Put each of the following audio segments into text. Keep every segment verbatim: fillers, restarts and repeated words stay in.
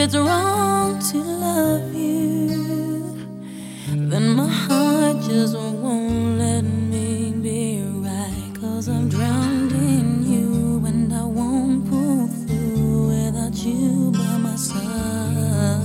it's wrong to love you, then my heart just won't let me be right. Cause I'm drowned in you and I won't pull through without you by my side.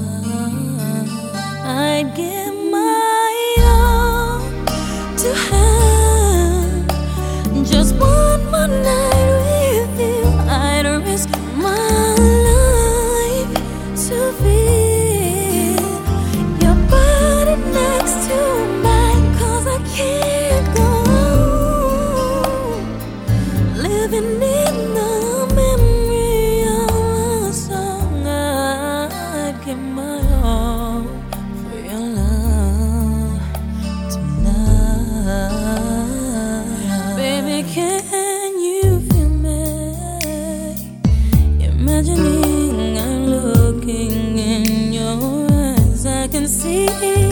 I'd give my all to have just one more night with you. I'd risk my life to feel your body next to mine. Cause I can't go living in the memory of a song. I'd give my all for your love tonight. Baby, can you feel me? Imagining I'm looking in your eyes, I can see